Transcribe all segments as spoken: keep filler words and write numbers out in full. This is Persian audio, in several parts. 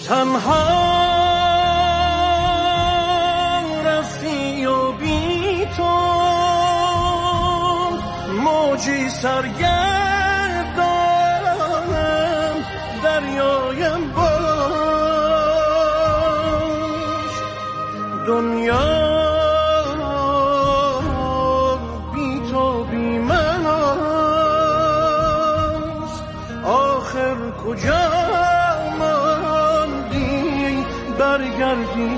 تنها رفتی و بی تو موجی سرگردانم دریایم باش. دنیا بی تو بی من است، آخر کجا ماندی برگردی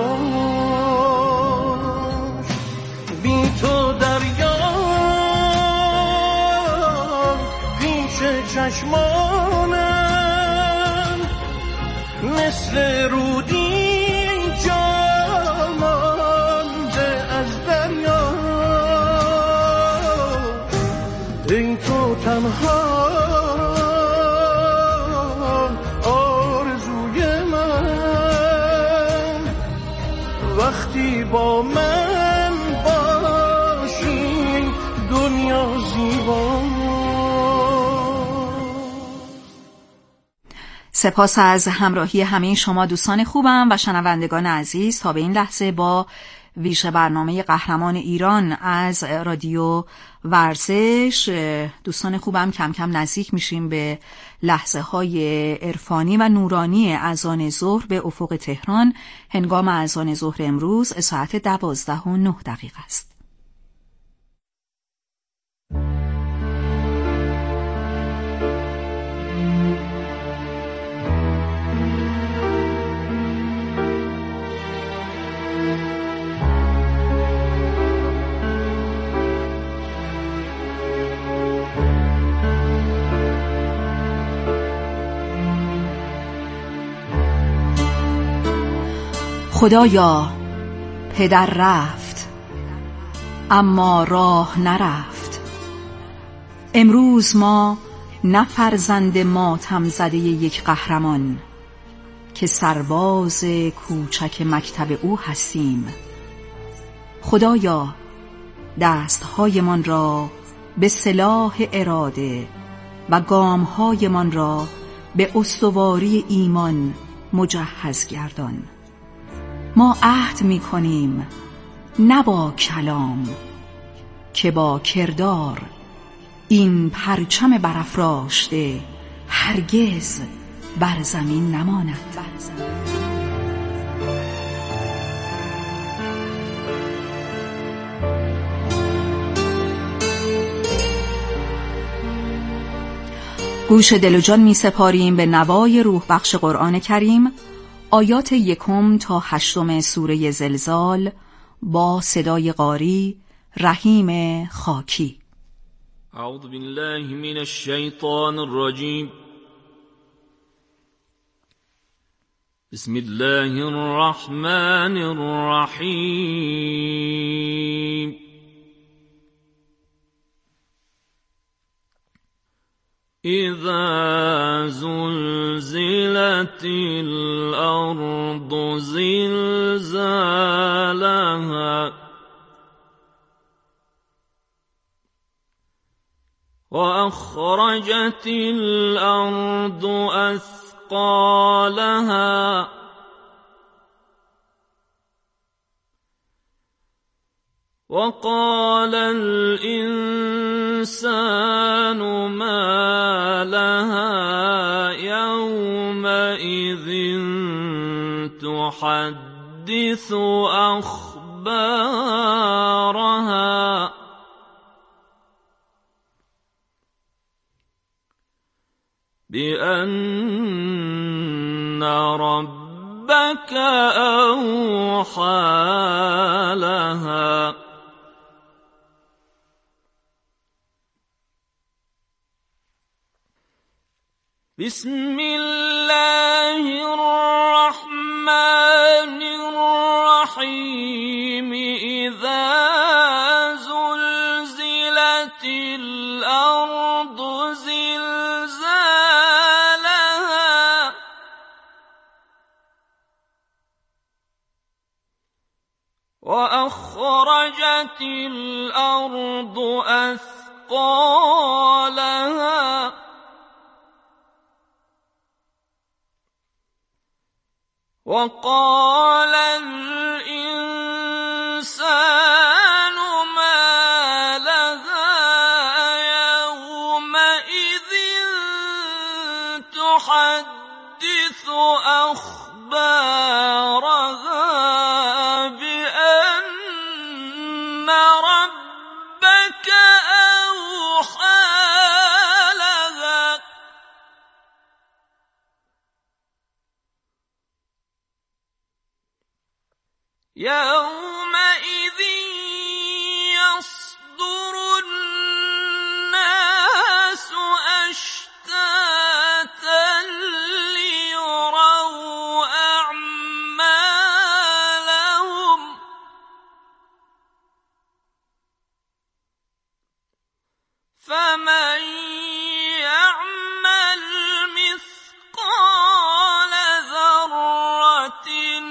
کاش. بی تو دریا پیش چشمانم مثل رودی جا مانده از دریا. ای تو تنها آرزوی من، وقتی با من باشی دنیا زیبا. سپاس از همراهی همه شما دوستان خوبم و شنوندگان عزیز. تا به این لحظه با ویژه برنامه قهرمان ایران از رادیو ورزش دوستان خوبم کم کم نزدیک میشیم به لحظه های عرفانی و نورانی اذان ظهر به افق تهران. هنگام اذان ظهر امروز ساعت دوازده و نه دقیقه است. خدایا پدر رفت اما راه نرفت، امروز ما نه فرزند ماتم زده یک قهرمان که سرباز کوچک مکتب او هستیم. خدایا دستهایمان را به سلاح اراده و گامهایمان را به استواری ایمان مجهز گردان. ما عهد می کنیم نه با کلام که با کردار این پرچم برافراشته هرگز بر زمین نماند. گوش دل و جان می سپاریم به نوای روح بخش قرآن کریم، آیات یکم تا هشتم سوره زلزال با صدای قاری رحیم خاکی. اعوذ بالله من الشیطان الرجیم. بسم الله الرحمن الرحیم. اذا زلزلت الارض زلزالها واخرجت الارض اثقالها وقال الإنسان ما لها يومئذ تحدث أخبارها بأن ربك أوحى لها بسم الله الرحمن الرحيم. إذا زلزلت الأرض زلزالها وأخرجت الأرض أثقالها وقال الإنسان ما لها يومئذ تحدث أخبارها بأن ربك أوحى لها يومئذ يصدر الناس أشتاتا ليروا أعمالهم فمن يعمل مثقال ذرة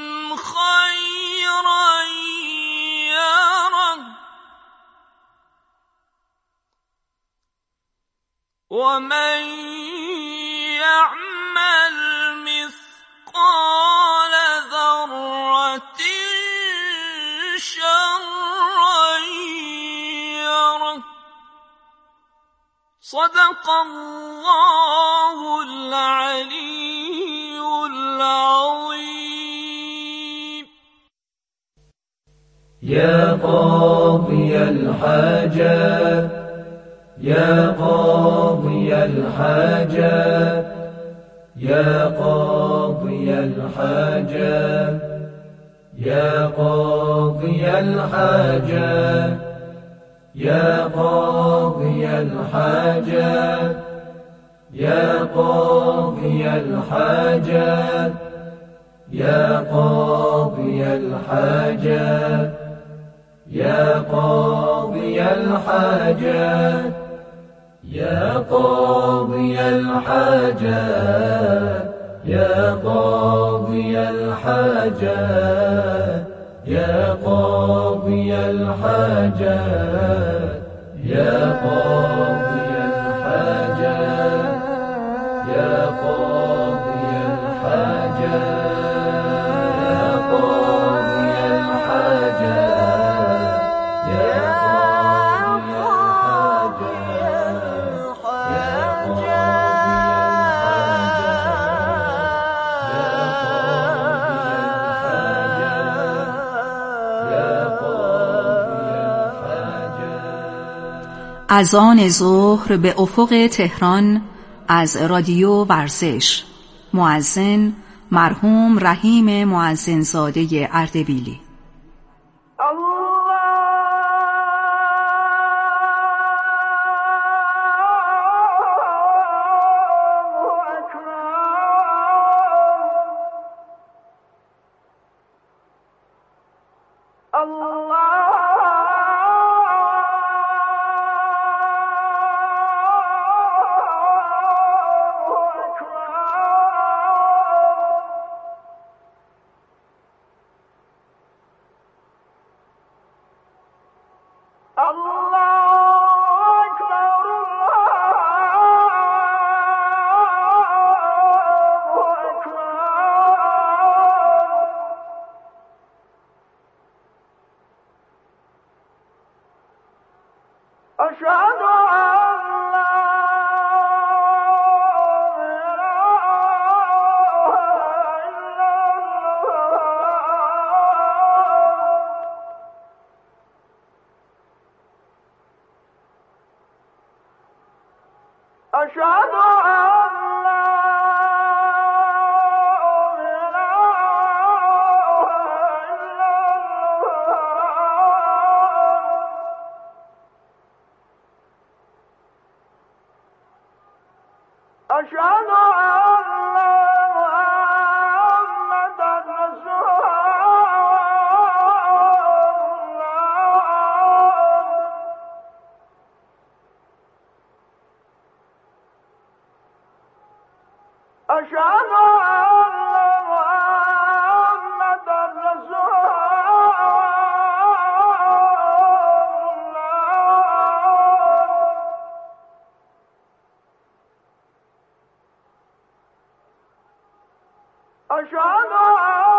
خيرا يره ومن يعمل مثقال ذرة شرا يره. صدق الله العلي العظيم. يا قاضي الحاجات يا قاضي الحاجات يا قاضي الحاجات يا قاضي الحاجات يا قاضي الحاجات يا قاضي الحاجات يا قاضي الحاجات يا قاضي الحاجات يا قاضي الحاجات يا قاضي الحاجات يا قاضي الحاجات يا قاضي الحاجات يا قاضي الحاجات يا قاضي الحاجات يا اذان ظهر به افق تهران از رادیو ورزش. مؤذن مرحوم رحیم مؤذنزاده اردبیلی. أشهد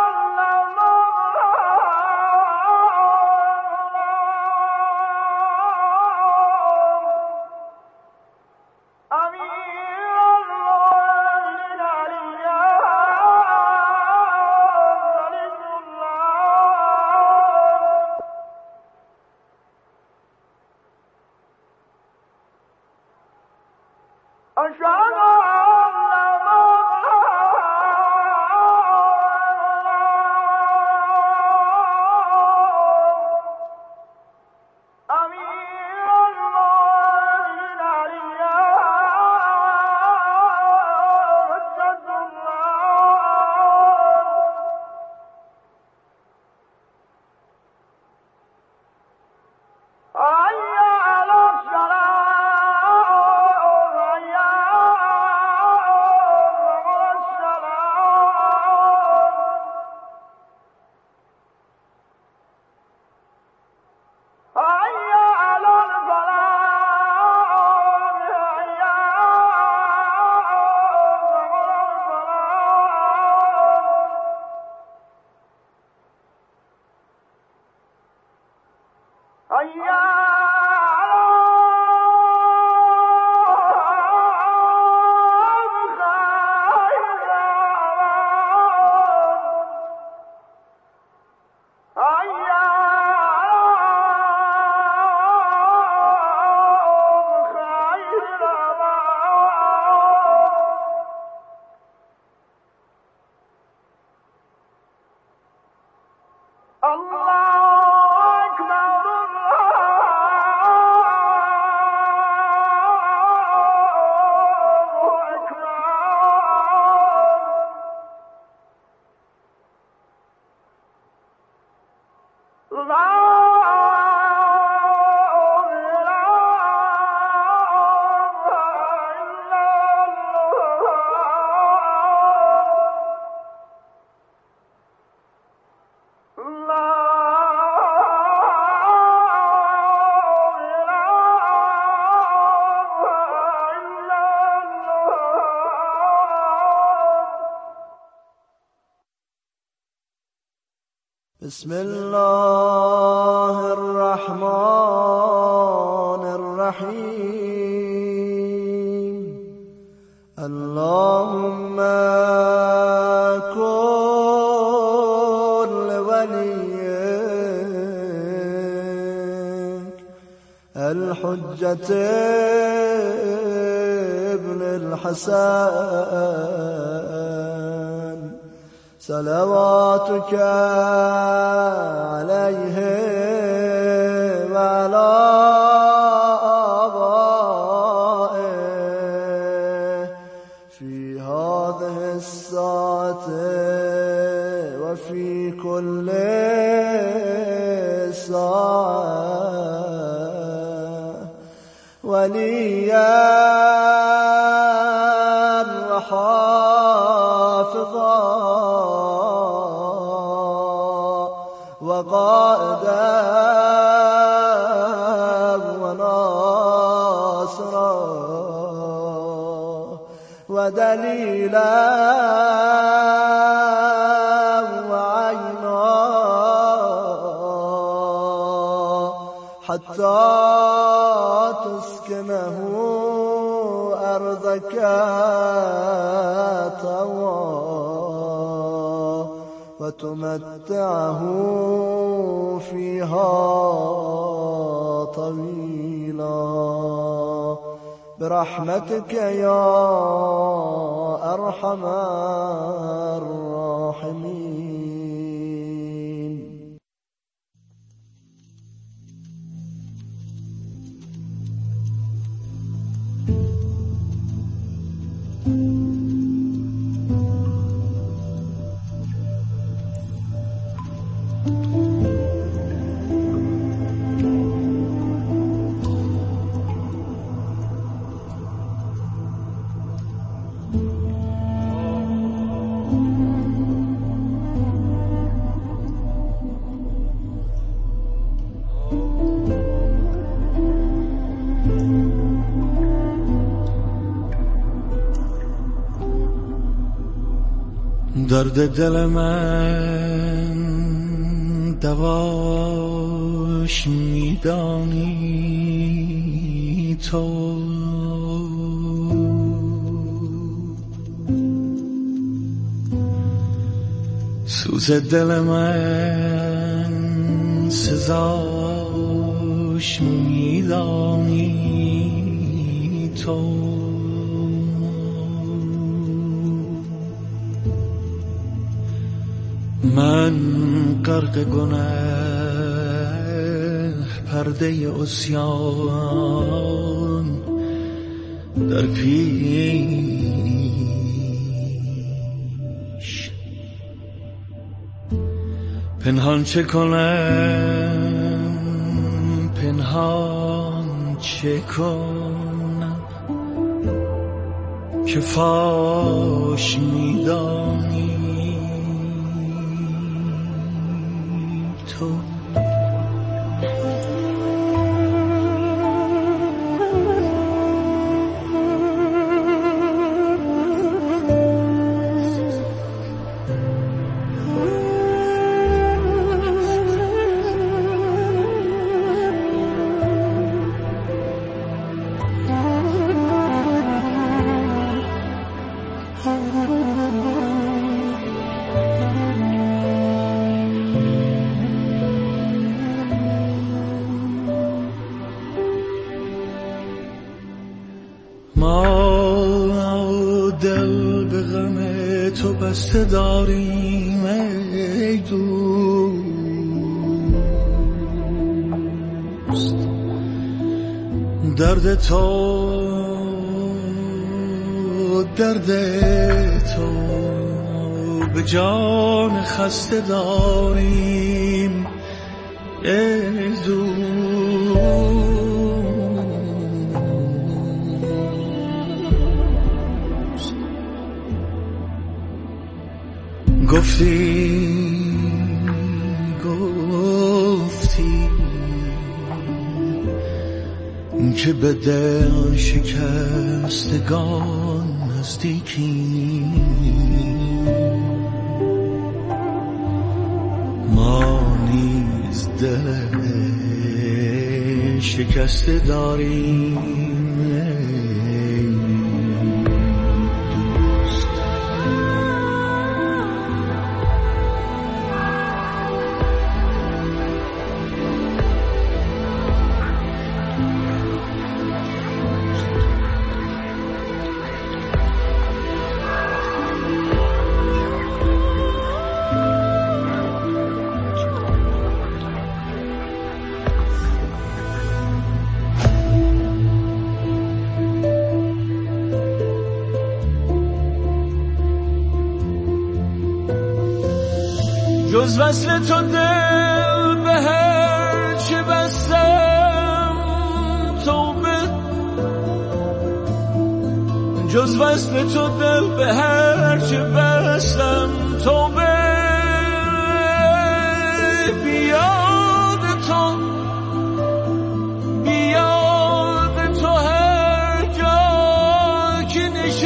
بسم الله الرحمن الرحیم اللهم کن لولیک الحجة ابن الحسن صلواتك عليه وعلى آبائه في هذه الساعة وفي كل ساعة وليا وحافظا وقائدا وناصرا ودليلا وعينا حتى تسكنه أرضك طوعا وتمتعه فيها طويلا برحمتك يا أرحم الراحمين. درد دل من دواش میدانی تو، سوز دل من سزاش میدانی تو. من غرق گناه پرده عصیان در پیش، پنهان چه کنم پنهان چه کنم که فاش میدانی تو. ما دل به غم تو بسته داریم ای دوست، درد تو درد تو به جان خسته داریم ای دوست. گفتی گفتی که به دل شکستگان نزدیکی، ما دل شکسته داریم جز وصل تو دل به هر چه بستم توبه جز وصل تو دل به هر چه بستم توبه بیاد تو بیاد تو هر جا که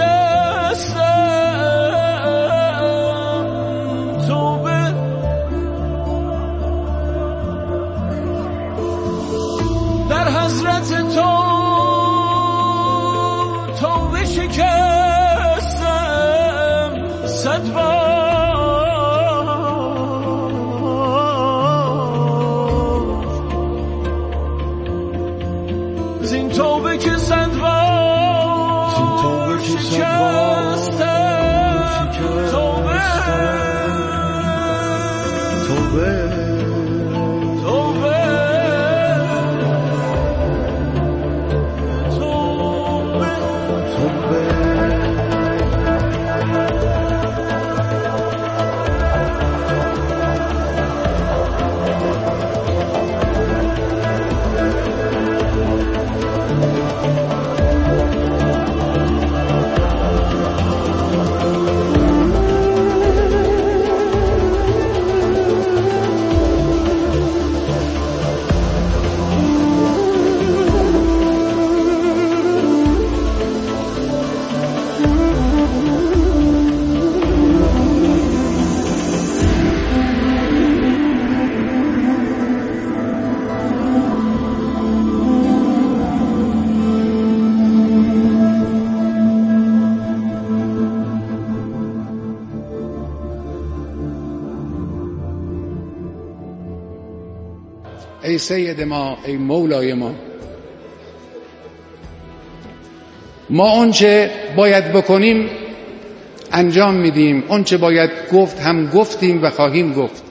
نشستم توبه در حضرت تو توبه شکستم صد بار زین توبه که صد بار شکستم توبه توبه ای سید ما، ای مولای ما، ما اونچه باید بکنیم انجام میدیم، اونچه باید گفت هم گفتیم و خواهیم گفت.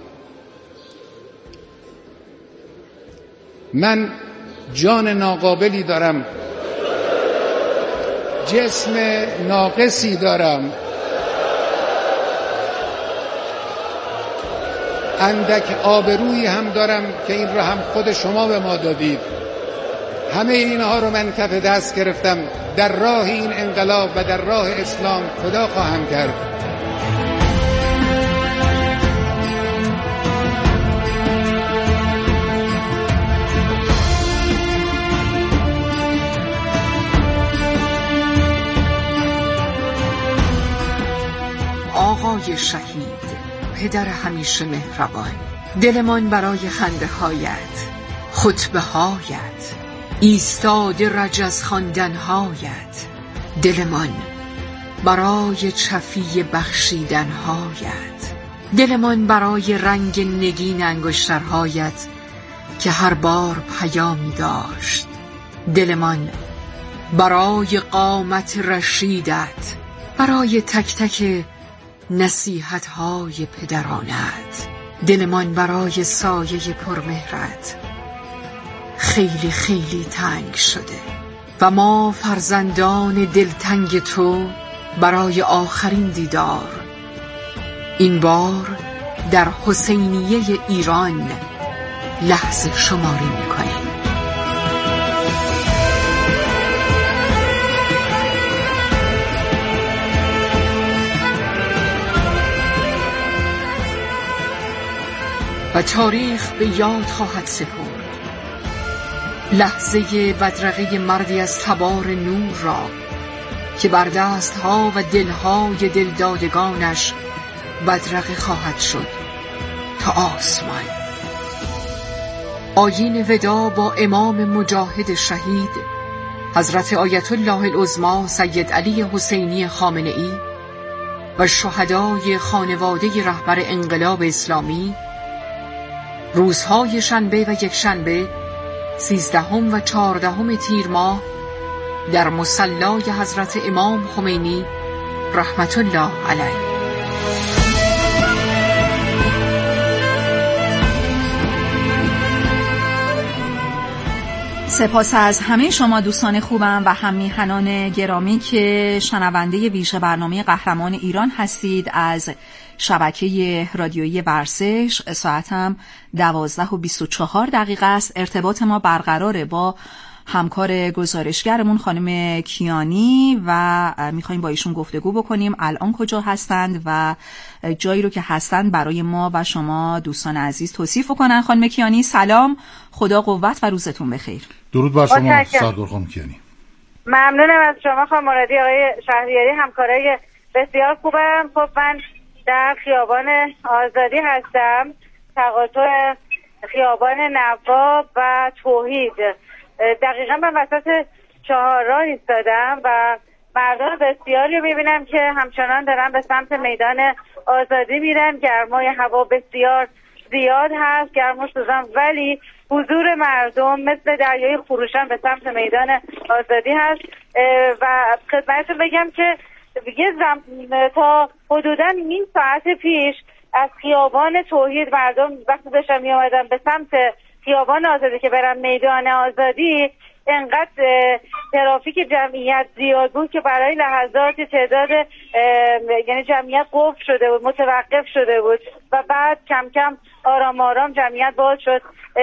من جان ناقابلی دارم، جسم ناقصی دارم، اندک آبرویی هم دارم که این را هم خود شما به ما دادید. همه اینها رو من کف دست گرفتم، در راه این انقلاب و در راه اسلام فدا خواهم کرد. آقای شهید، پدر همیشه مهربان، دلمان برای خنده هایت، خطبه هایت، ایستاده رجز خواندن هایت، دلمان برای چفی بخشیدن هایت، دلمان برای رنگ نگین انگشترهایت که هر بار پیامی داشت، دلمان برای قامت رشیدت، برای تک تک نصیحت های پدرانت، دلمان برای سایه پرمهرت خیلی خیلی تنگ شده و ما فرزندان دلتنگ تو برای آخرین دیدار این بار در حسینیه ایران لحظه شماری میکنیم. و تاریخ به یاد خواهد سپرد لحظه بدرقه مردی از تبار نور را که بر دستها و دلهای دلدادگانش بدرقه خواهد شد تا آسمان. آیین ودا با امام مجاهد شهید حضرت آیت الله العظمی سید علی حسینی خامنه‌ای و شهدای خانواده رهبر انقلاب اسلامی روزهای شنبه و یکشنبه سیزدهم و چهاردهم تیر ماه در مصلی حضرت امام خمینی رحمت الله علیه. سپاس از همه شما دوستان خوبم و هم میهنان گرامی که شنونده ویژه برنامه قهرمان ایران هستید از شبکه رادیویی ورزش. ساعتم دوازده و بیست و چهار دقیقه است. ارتباط ما برقراره با همکار گزارشگرمون خانم کیانی و میخوایم با ایشون گفتگو بکنیم الان کجا هستند و جایی رو که هستند برای ما و شما دوستان عزیز توصیف کنن. خانم کیانی سلام، خدا قوت و روزتون بخیر. درود بر شما سردار خانم کیانی. ممنونم از شما خانم مرادی، آقای شهریاری، همکارای بسیار خوبم. خب من در خیابان آزادی هستم، تقاطع خیابان نواب و توحید. دقیقا من وسط چهارراه ایستادم و مردم بسیاری رو میبینم که همچنان دارن به سمت میدان آزادی میرن. گرمای هوا بسیار زیاد هست، گرم و سوزان، ولی حضور مردم مثل دریای خروشان به سمت میدان آزادی هست. و خدمتتون بگم که یه زم... تا حدودا نیم ساعت پیش از خیابان توحید مردم وقتی داشتن می آمدن به سمت خیابان آزادی که برن میدان آزادی، انقدر ترافیک جمعیت زیاد بود که برای لحظات تعداد یعنی جمعیت قفل شده بود، متوقف شده بود و بعد کم کم آرام آرام جمعیت باز شد.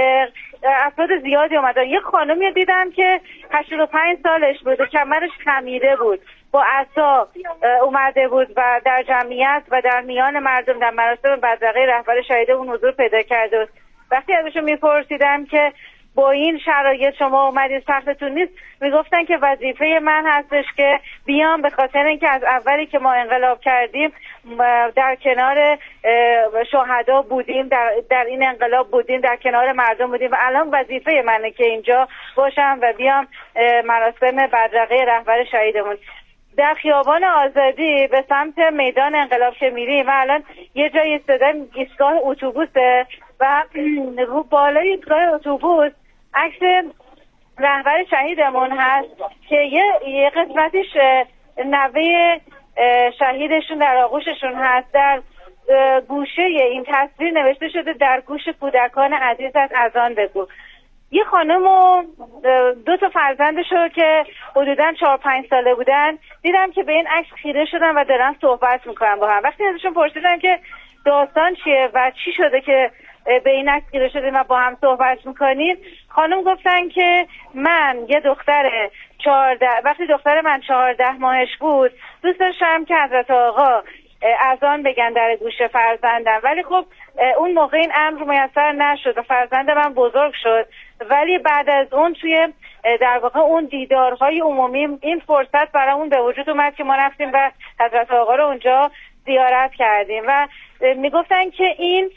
افراد زیادی اومدن. یه خانمی دیدم که هشتاد و پنج سالش بود و کمرش خمیده بود، با عصا اومده بود و در جمعیت و در میان مردم در مراسم بدرقه رهبر شهیدمون حضور پیدا کرده بود. وقتی ازشون میپرسیدم که با این شرایط شما اومدید سختتون نیست، میگفتن که وظیفه من هستش که بیام، به خاطر اینکه از اولی که ما انقلاب کردیم در کنار شهدا بودیم، در, در این انقلاب بودیم، در کنار مردم بودیم و الان وظیفه منه که اینجا باشم و بیام مراسم بدرقه رهبر شهیدمون. در خیابان آزادی به سمت میدان انقلاب که میریم و الان یه جایی ایستادم، ایستگاه اتوبوسه و رو بالای ایستگاه اتوبوس عکس رهبر شهیدمون هست که یه, یه قسمتیش نوه شهیدشون در آغوششون هست. در گوشه این تصویر نوشته شده در گوش کودکان عزیزت اذان بگو. یه خانم و دو تا فرزندشو که حدوداً چهار پنج ساله بودن دیدم که به این عکس خیره شدن و دارن صحبت میکنن با هم. وقتی ازشون پرسیدم که داستان چیه و چی شده که به این عکس خیره شدین و با هم صحبت میکنین، خانم گفتن که من یه دختر چهارده وقتی دختر من چهارده ماهش بود دوست داشتم که حضرت آقا اذان بگن در گوش فرزندم، ولی خب اون موقع این امر میسر نشد و فرزند من بزرگ شد. ولی بعد از اون توی در واقع اون دیدارهای عمومی این فرصت برامون به وجود اومد که ما رفتیم و حضرت آقا رو اونجا زیارت کردیم و میگفتن که این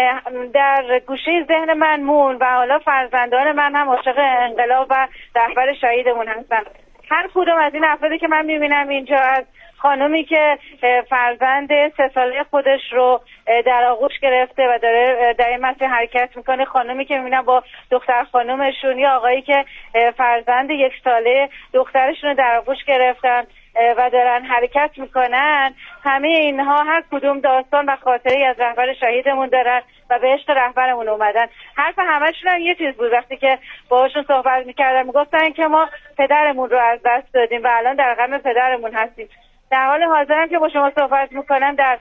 در گوشه ذهن من مون و حالا فرزندان من هم عاشق انقلاب و رهبر شهیدمون هستن. هر کدوم از این افرادی که من میبینم اینجا، از خانومی که فرزند سه ساله خودش رو در آغوش گرفته و داره در این مسیر حرکت میکنه، خانومی که میبینم با دختر خانومشون، یا آقایی که فرزند یک ساله دخترشون رو در آغوش گرفتن و دارن حرکت میکنن، همه اینها هر کدوم داستان و خاطری از رهبر شهیدمون دارن و به عشق رهبرمون اومدن. حرف همه‌شون هم یه چیز بود. وقتی که باهاشون صحبت میکردم میگفتن که ما پدرمون رو از دست دادیم و الان در غم پدرمون هستیم. در حال حاضرم که با شما صحبت میکنم در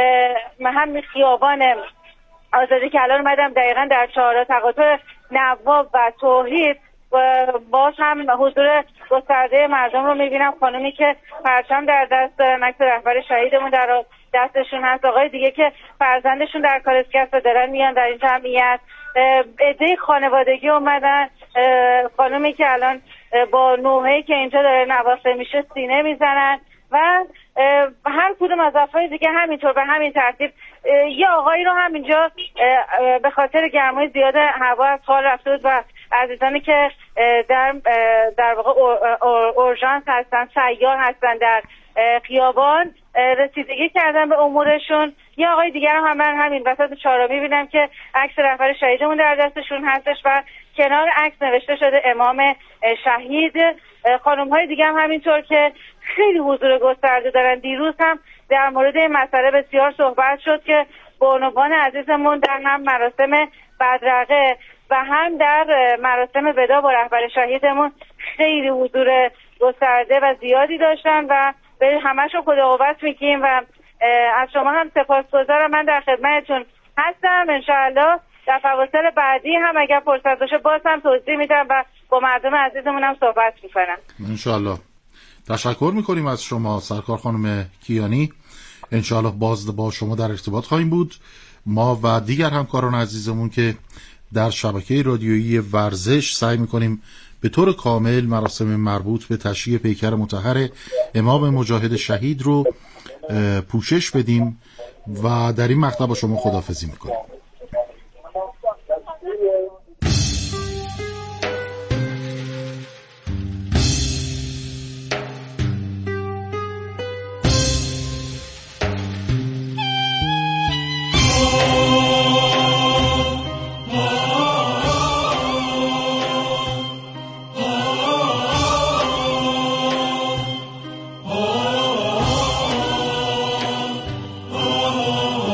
همین خیابان آزادی که الان اومدم دقیقا در چهارراه تقاطع نواب و توحید باز هم حضور گسترده مردم رو میبینم. خانومی که پرچم در دست دارن، عکس رهبر شهیدمون در دستشون هست، آقای دیگه که فرزندشون در کار اسکست دارن میان در این جمعیت، عده خانوادگی اومدن، خانومی که الان با نوحه‌ای که اینجا داره نواسته میشه سینه میزنن و هر کدوم از افراد دیگه همینطور به همین ترتیب. یه آقایی رو همینجا به خاطر گرمای زیاد هوا از حال رفته بود و عزیزانی که در در واقع اورژانس هستن، سیار هستن در خیابان، رسیدگی کردن به امورشون. یه آقای دیگر هم من همین وسط چهارراه میبینم که عکس رهبر شهیدمون در دستشون هستش و کنار عکس نوشته شده امام شهید. خانم های دیگه هم همینطور که خیلی حضور گسترده دارن. دیروز هم در مورد این مسئله بسیار صحبت شد که بانوان عزیزمون در هم مراسم بدرقه و هم در مراسم وداع با رهبر شهیدمون خیلی حضور گسترده و زیادی داشتن و به همه‌شون خداقوت میگیم و از شما هم سپاسگزارم. من در خدمتتون هستم. انشاءالله در فواصل بعدی هم اگر فرصت باشه باز هم توضیح میدم و با مردم عزیزمون هم صحبت میکنم. انشاءالله. تشکر میکنیم از شما سرکار خانم کیانی. انشاءالله باز با شما در ارتباط خواهیم بود، ما و دیگر همکاران عزیزمون که در شبکه رادیویی ورزش سعی میکنیم به طور کامل مراسم مربوط به تشییع پیکر مطهر امام مجاهد شهید رو پوشش بدیم و در این مقطع با شما خداحافظی میکنیم.